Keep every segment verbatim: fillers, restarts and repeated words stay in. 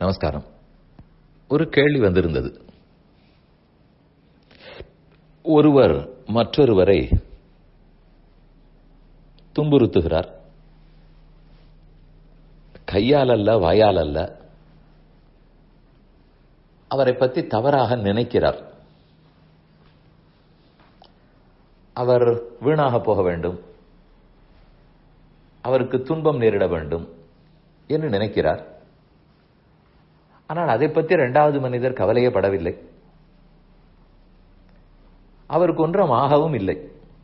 நமஸ்காரம். ஒரு கேள்வி வந்திருந்தது. ஒருவர் மற்றொருவரை துன்புறுத்துகிறார். கையால் அல்ல, வாயால் அல்ல. அவரை பற்றி தவறாக நினைக்கிறார். அவர் வீணாக போக வேண்டும், அவருக்கு துன்பம் நேரிட வேண்டும் என்று நினைக்கிறார். ஆனால் அதை பற்றி இரண்டாவது மனிதர் கவலையே படவில்லை. அவருக்கு ஒன்றும் ஆகவும் இல்லை.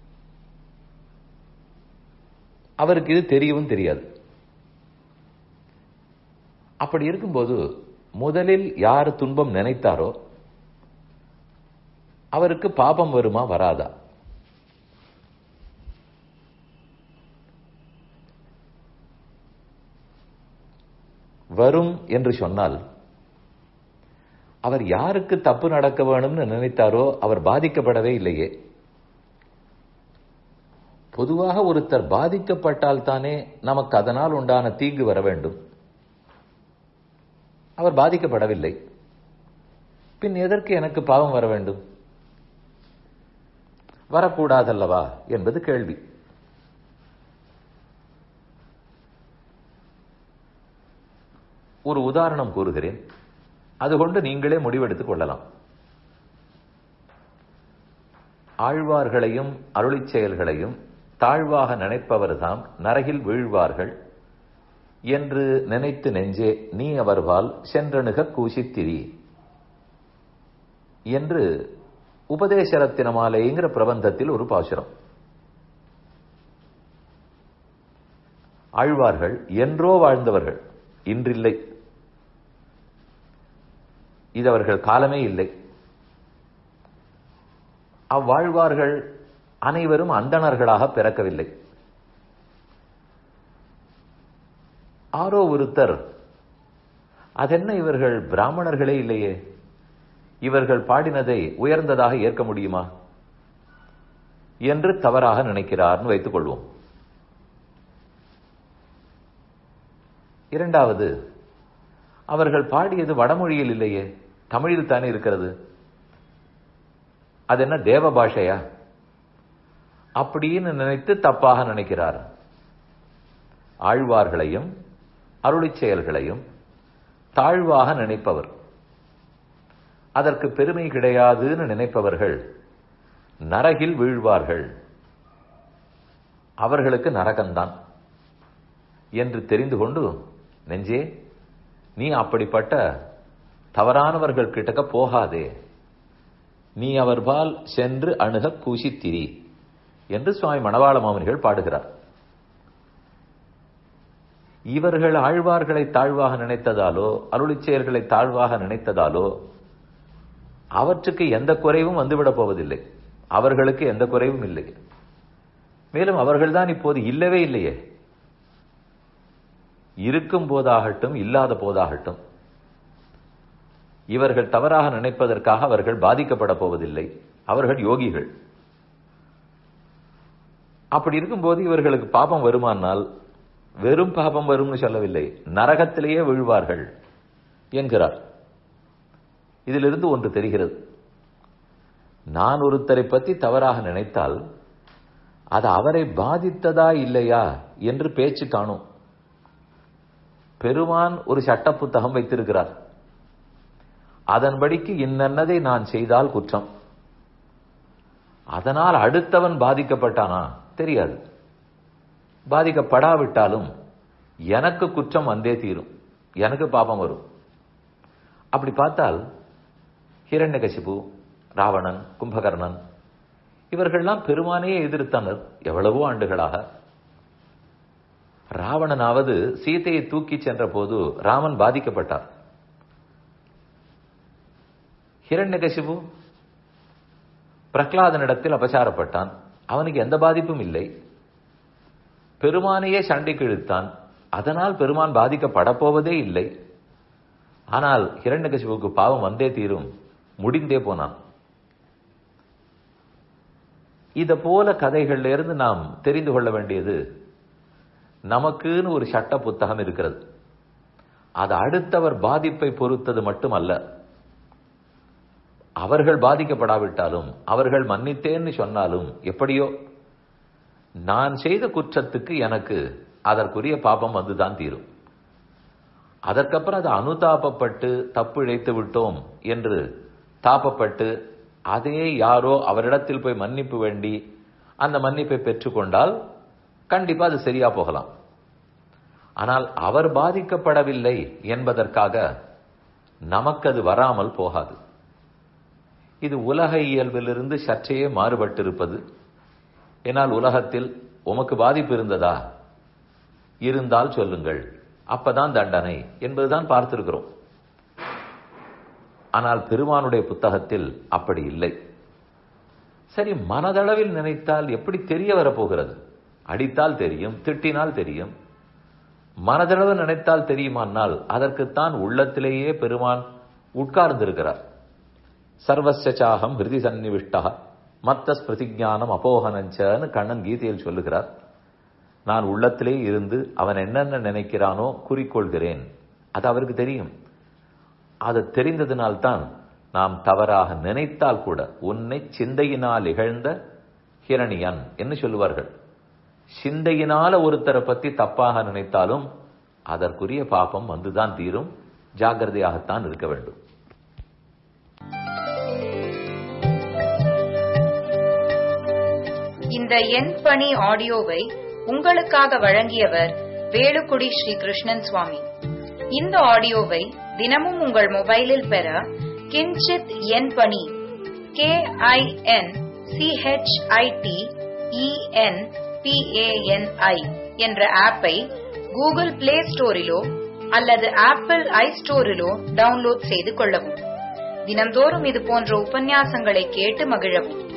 அவருக்கு இது தெரியவும் தெரியாது. அப்படி இருக்கும்போது முதலில் யார் துன்பம் நினைத்தாரோ அவருக்கு பாபம் வருமா வராதா? வரும் என்று சொன்னால் அவர் யாருக்கு தப்பு நடக்க வேணும்னு நினைத்தாரோ அவர் பாதிக்கப்படவே இல்லையே. பொதுவாக ஒருத்தர் பாதிக்கப்பட்டால் தானே நமக்கு அதனால் உண்டான தீங்கு வர வேண்டும். அவர் பாதிக்கப்படவில்லை, பின் எதற்கு எனக்கு பாவம் வர வேண்டும்? வரக்கூடாதல்லவா என்பது கேள்வி. ஒரு உதாரணம் கூறுகிறேன், அதுகொண்டு நீங்களே முடிவெடுத்துக் கொள்ளலாம். ஆழ்வார்களையும் அருளிச் செயல்களையும் தாழ்வாக நினைப்பவர்தாம் நரகில் வீழ்வார்கள் என்று நினைத்து நெஞ்சே நீ அவர்வால் சென்றணுக கூசித்திரி என்று உபதேசரத்தினமாலைங்கிற பிரபந்தத்தில் ஒரு பாசுரம். ஆழ்வார்கள் என்றோ வாழ்ந்தவர்கள், இன்றில்லை. இது அவர்கள் காலமே இல்லை. அவ்வாழ்வார்கள் அனைவரும் அந்தணர்களாக பிறக்கவில்லை. ஆரோ ஒருத்தர் அதென்ன இவர்கள் பிராமணர்களே இல்லையே, இவர்கள் பாடினதை உயர்ந்ததாக ஏற்க முடியுமா என்று தவறாக நினைக்கிறார்னு வைத்துக் கொள்வோம். இரண்டாவது, அவர்கள் பாடியது வடமொழியில் இல்லையே, தமிழில் தானே இருக்கிறது. அது என்ன தேவ பாஷையா அப்படின்னு நினைத்து தப்பாக நினைக்கிறார். ஆழ்வார்களையும் அருளிச் செயல்களையும் தாழ்வாக நினைப்பவர், அதற்கு பெருமை கிடையாதுன்னு நினைப்பவர்கள் நரகில் வீழ்வார்கள், அவர்களுக்கு நரகம்தான் என்று தெரிந்து கொண்டு நெஞ்சே நீ அப்படிப்பட்ட தவறானவர்கள் கிட்டக்க போகாதே, நீ அவர்பால் சென்று அணுக கூசித்திரி என்று சுவாமி மணவாள மாமுனிகள் பாடுகிறார். இவர்கள் ஆழ்வார்களை தாழ்வாக நினைத்ததாலோ அருளிச் செயல்களை தாழ்வாக நினைத்ததாலோ அவற்றுக்கு எந்த குறைவும் வந்துவிடப் போவதில்லை. அவர்களுக்கு எந்த குறைவும் இல்லை. மேலும் அவர்கள்தான் இப்போது இல்லவே இல்லையே. இருக்கும் போதாகட்டும் இல்லாத போதாகட்டும் இவர்கள் தவறாக நினைப்பதற்காக அவர்கள் பாதிக்கப்பட போவதில்லை. அவர்கள் யோகிகள். அப்படி இருக்கும்போது இவர்களுக்கு பாபம் வருமானால் வெறும் பாபம் வரும்னு சொல்லவில்லை, நரகத்திலேயே விழுவார்கள் என்கிறார். இதிலிருந்து ஒன்று தெரிகிறது. நான் ஒருத்தரை பற்றி தவறாக நினைத்தால் அது அவரை பாதித்ததா இல்லையா என்று பேச்சு காணும். பெருமான் ஒரு சட்ட புத்தகம் வைத்திருக்கிறார். அதன்படிக்கு இன்னன்னதை நான் செய்தால் குற்றம். அதனால் அடுத்தவன் பாதிக்கப்பட்டானா தெரியாது. பாதிக்கப்படாவிட்டாலும் எனக்கு குற்றம் வந்தே தீரும், எனக்கு பாபம் வரும். அப்படி பார்த்தால் ஹிரண்யகசிபு, ராவணன், கும்பகர்ணன் இவர்கள்லாம் பெருமானையே எதிர்த்தனர் எவ்வளவோ ஆண்டுகளாக. ராவணனாவது சீதையை தூக்கி சென்ற போது ராமன் பாதிக்கப்பட்டார். ஹிரண்யகசிபு பிரகலாதனிடத்தில் அபசாரப்பட்டான், அவனுக்கு எந்த பாதிப்பும் இல்லை. பெருமானையே சண்டைக்கு இழுத்தான், அதனால் பெருமான் பாதிக்கப்பட போவதே இல்லை. ஆனால் ஹிரண்யகசிபுக்கு பாவம் வந்தே தீரும், முடிந்தே போனான். இத போல கதைகள்ல இருந்து நாம் தெரிந்து கொள்ள வேண்டியது, நமக்குன்னு ஒரு சட்ட புத்தகம் இருக்கிறது. அது அடுத்தவர் பாதிப்பை பொறுத்தது மட்டுமல்ல. அவர்கள் பாதிக்கப்படாவிட்டாலும், அவர்கள் மன்னித்தேன்னு சொன்னாலும், எப்படியோ நான் செய்த குற்றத்துக்கு எனக்கு அதற்குரிய பாபம் வந்துதான் தீரும். அதற்கப்புறம் அது அனுதாபப்பட்டு தப்பு இழைத்து விட்டோம் என்று தாபப்பட்டு அதே யாரோ அவரிடத்தில் போய் மன்னிப்பு வேண்டி அந்த மன்னிப்பை பெற்றுக்கொண்டால் கண்டிப்பா அது சரியா போகலாம். ஆனால் அவர் பாதிக்கப்படவில்லை என்பதற்காக நமக்கு அது வராமல் போகாது. இது உலக இயல்பிலிருந்து சற்றே மாறுபட்டிருப்பது. ஏனால் உலகத்தில் உமக்கு பாதிப்பு இருந்ததா, இருந்தால் சொல்லுங்கள், அப்பதான் தண்டனை என்பதுதான் பார்த்திருக்கிறோம். ஆனால் பெருமானுடைய புத்தகத்தில் அப்படி இல்லை. சரி, மனதளவில் நினைத்தால் எப்படி தெரிய வரப்போகிறது? அடித்தால் தெரியும், திட்டினால் தெரியும். மனதளவு நினைத்தால் தெரியுமானால் அதற்குத்தான் உள்ளத்திலேயே பெருமான் உட்கார்ந்திருக்கிறார். சர்வசாகம் ஹிருதி சன்னிவிஷ்டா மத்த பிரதிஜானம் அபோகனஞ்சன்னு கண்ணன் கீதையில் சொல்லுகிறார். நான் உள்ளத்திலே இருந்து அவன் என்னென்ன நினைக்கிறானோ குறிக்கொள்கிறேன். அது அவருக்கு தெரியும். அது தெரிந்ததினால்தான் நாம் தவறாக நினைத்தால் கூட உன்னை சிந்தையினால் இகழ்ந்த ஹிரணியன் என்று சொல்லுவார்கள். சிந்தையினால ஒருத்தரை பத்தி தப்பாக நினைத்தாலும் அதற்குரிய பாபம் வந்துதான் தீரும். ஜாகிரதையாகத்தான் இருக்க வேண்டும். இந்த என் பணி ஆடியோவை உங்களுக்காக வழங்கியவர் வேலுக்குடி ஸ்ரீ கிருஷ்ணன் சுவாமி. இந்த ஆடியோவை தினமும் உங்கள் மொபைலில் பெற கிஞ்சித் என் பணி கே ஐ என் சிஹெச்ஐடி இஎன் பிஏஎன்ஐ என்ற ஆப்பை கூகுள் பிளே ஸ்டோரிலோ அல்லது ஆப்பிள் ஐ ஸ்டோரிலோ டவுன்லோட் செய்து கொள்ளவும். தினந்தோறும் இது போன்ற உபன்யாசங்களை கேட்டு மகிழவும்.